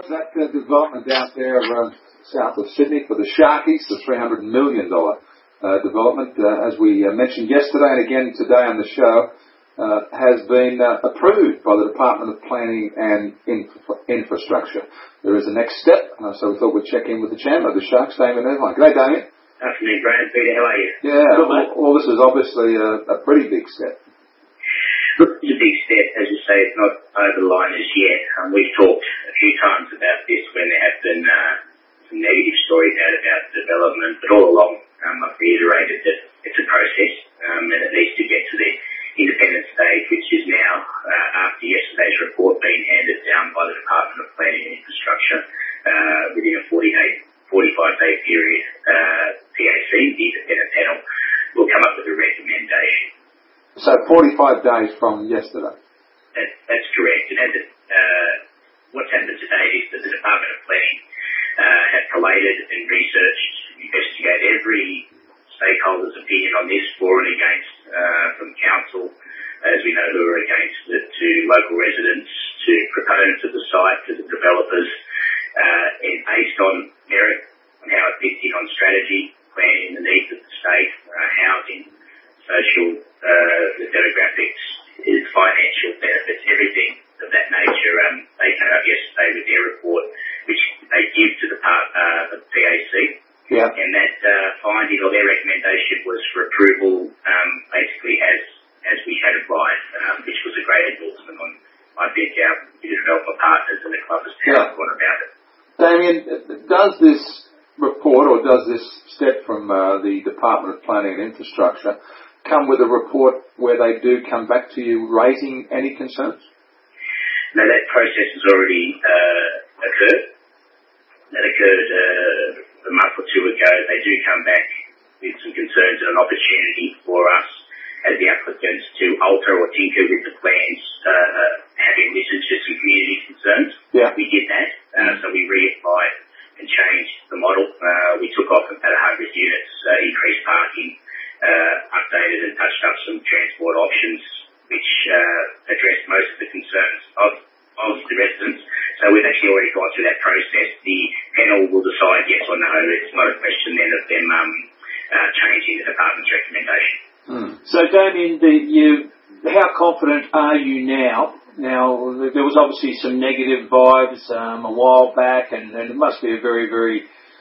that development out there south of Sydney for the Sharkies, the $300 million development, as we mentioned yesterday and again today on the show, has been approved by the Department of Planning and Infrastructure. There is a next step, so we thought we'd check in with the chairman of the Sharks, Damien Irvine. G'day, Damien. Afternoon, Graham. Peter, how are you? Yeah, well, this is obviously a pretty big step. Look, it's a big step. As you say, it's not over the line as yet. We've talked a few times about this when there have been some negative stories out about development, but all along I've reiterated that it's a process and it needs to get to the independent stage, which is now, after yesterday's report being handed down by the Department of Planning and Infrastructure, within a 45-day period, PAC, the independent panel, will come up with a recommendation. So 45 days from yesterday? That's correct. And what's happened today is that the Department of Planning have collated and researched, investigated every stakeholder's opinion on this, for and against, from council, as we know, who are against it, to local residents, to proponents of the site, to the developers, and based on merit, on how it fits in on strategy, planning the needs of the state, housing, social, the demographics, financial benefits, everything of that nature. They came up yesterday with their report, which they give to the PAC. Yeah. And that finding or their recommendation was for approval, basically as we had advised, which was a great endorsement on, I think, our developer partners and the club has gone about it. Damien, does this report or does this step from the Department of Planning and Infrastructure come with a report where they do come back to you raising any concerns? No, that process has already occurred. That occurred a month or two ago. They do come back with some concerns and an opportunity for us as the applicants to alter or tinker with the plans, having listened to some community concerns. Yeah. We did that. So we reapplied and changed the model. We took off about 100 units, increased parking, updated and touched up some transport options, which addressed most of the concerns of the residents. So we've actually already gone through that process. The panel will decide yes or no. It's not a question then of them changing the department's recommendation. So Damien, how confident are you now? Now, there was obviously some negative vibes a while back, and it must be a very, very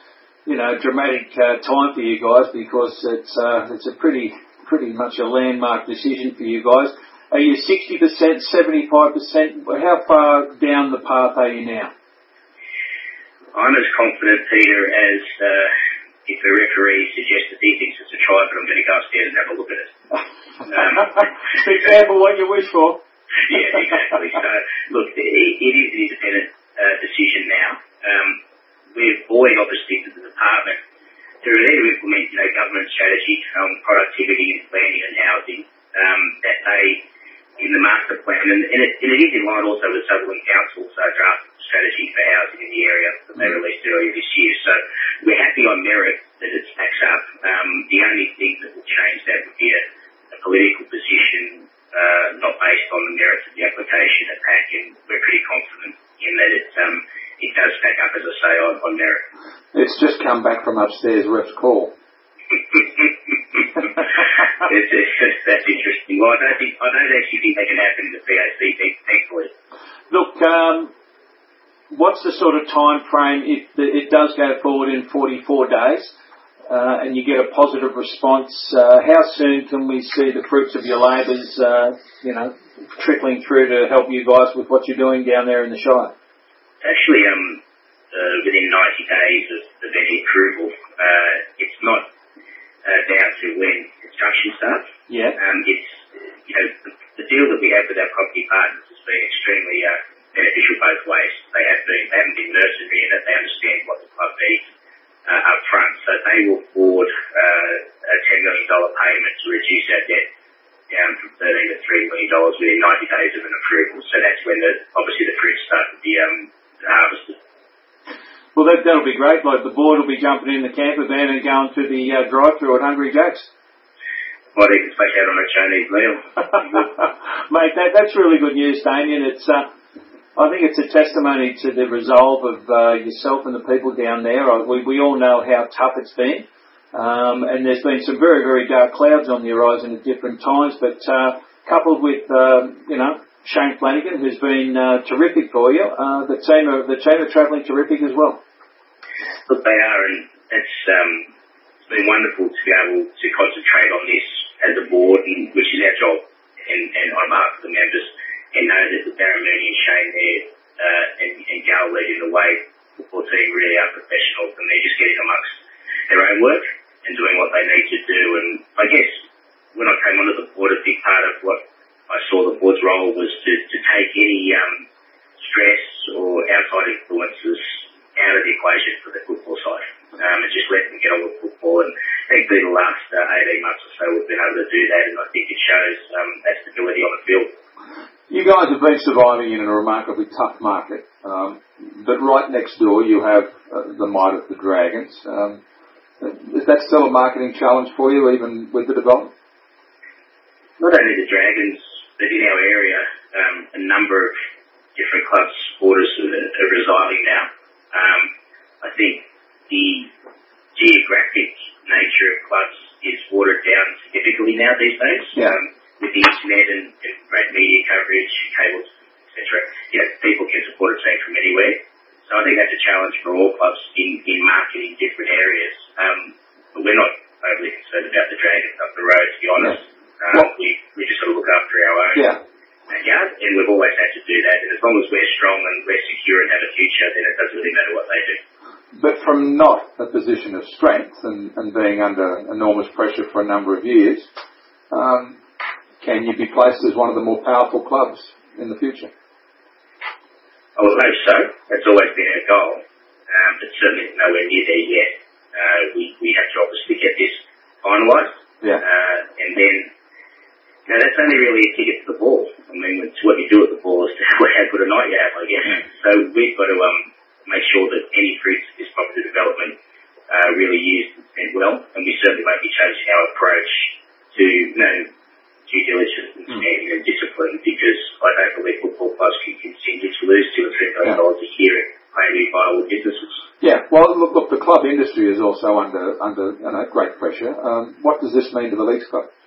dramatic time for you guys, because it's a pretty much a landmark decision for you guys. Are you 60%, 75%? How far down the path are you now? I'm as confident, Peter, as if the referee suggests that he thinks it's a try, but I'm going to go upstairs and have a look at it. Be careful what you wish for. Yeah, exactly. So, look, it is an independent decision now. We've buoyed, obviously, to the department to really implement, government strategy on productivity and planning and housing, that they, in the master plan, and it is in line also with Sutherland Council's draft strategy for housing in the area that they released earlier this year. So we're happy on merit that it stacks up. The only thing that will change that would be a political position, not based on the merits of the application at PAC, and we're pretty confident in that it does stack up, as I say, on merit. It's just come back from upstairs, ref's call. That's interesting. Well, I don't actually think they can happen in the PAC, thankfully. Look, what's the sort of time frame if it does go forward in 44 days and you get a positive response? How soon can we see the fruits of your labours, trickling through to help you guys with what you're doing down there in the Shire? Actually, within 90 days of any approval. It's not down to when construction starts. Yeah. It's, the deal that we have with our property partners has been extremely beneficial both ways. They haven't been mercenary in it. They understand what the club needs up front. So they will forward a $10 million payment to reduce our debt down from $13 to $3 million within 90 days of an approval. So that's when obviously the fruits start to be harvested. Well, that'll be great. Like, the board will be jumping in the camper van and going to the drive-thru at Hungry Jack's. Might even splash out on a Chinese meal. Mate, that's really good news, Damien. It's I think it's a testimony to the resolve of yourself and the people down there. We all know how tough it's been, and there's been some very, very dark clouds on the horizon at different times. But coupled with Shane Flanagan, who's been terrific for you, the team are travelling terrific as well. Look, they are, and it's been wonderful to be able to concentrate on this as a board, which is our job, and on behalf of the members. And know that Darren Mooney and Shane there and Gal leading the way, the football team really are professionals, and they're just getting amongst their own work and doing what they need to do. And I guess when I came onto the board, a big part of what I saw the board's role was to take any stress or outside influences out of the equation for the football side, and just let them get on with football. And thankfully the last 18 months or so we've been able to do that, and I think it shows that stability on the field. You guys have been surviving in a remarkably tough market, but right next door you have the might of the Dragons. Is that still a marketing challenge for you, even with the development? Not only the Dragons, but in our area, a number of different club supporters are residing now. I think the geographic nature of clubs is watered down significantly now these days. Yeah. With the internet and great media coverage, cables, etc., people can support a team from anywhere. So I think that's a challenge for all clubs in marketing different areas. But we're not overly concerned about the Dragons up the road, to be honest. We just got to look after our own backyard, and we've always had to do that. And as long as we're strong and we're secure and have a future, then it doesn't really matter what they do. But from not a position of strength and being under enormous pressure for a number of years, can you be placed as one of the more powerful clubs in the future? I would hope so. That's always been our goal. But certainly nowhere near there yet. We have to obviously get this finalised. Yeah. And then, that's only really a ticket to the ball. I mean, it's what you do at the ball as to how good a night you have, I guess. So we've got to make sure that any fruits of this property development are really used and spent well. And we certainly won't be changing our approach to, due diligence and standing and discipline, because I don't believe football clubs can continue to lose $2 or $3 million a year in highly viable businesses. Yeah, well, look, the club industry is also under great pressure. What does this mean to the Leagues Club?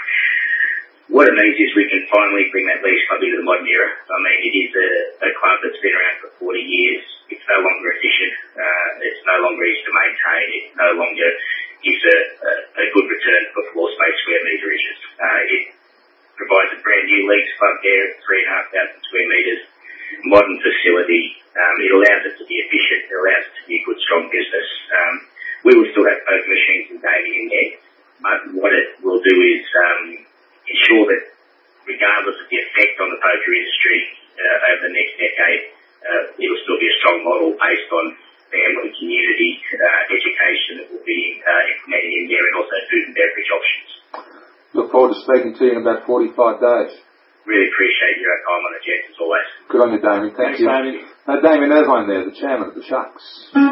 What it means is we can finally bring that Leagues Club into the modern era. I mean, it is a club that's been around for 40 years. It's no longer efficient. It's no longer easy to maintain. It no longer gives a good return for floor space square meterage. It provides a brand new Leagues Club there, 3,500 square metres, modern facility. It allows it to be efficient. It allows it to be a good, strong business. We will still have poker machines and gaming in there, but what it will do is ensure that regardless of the effect on the poker industry over the next decade, it will still be a strong model based on family, community, education that will be implemented in there, and also food and beverage options. Look forward to speaking to you in about 45 days. Really appreciate your time on the Jets as always. Good on you, Damien. Thank you. Damien. Damien Irvine there, the chairman of the Sharks.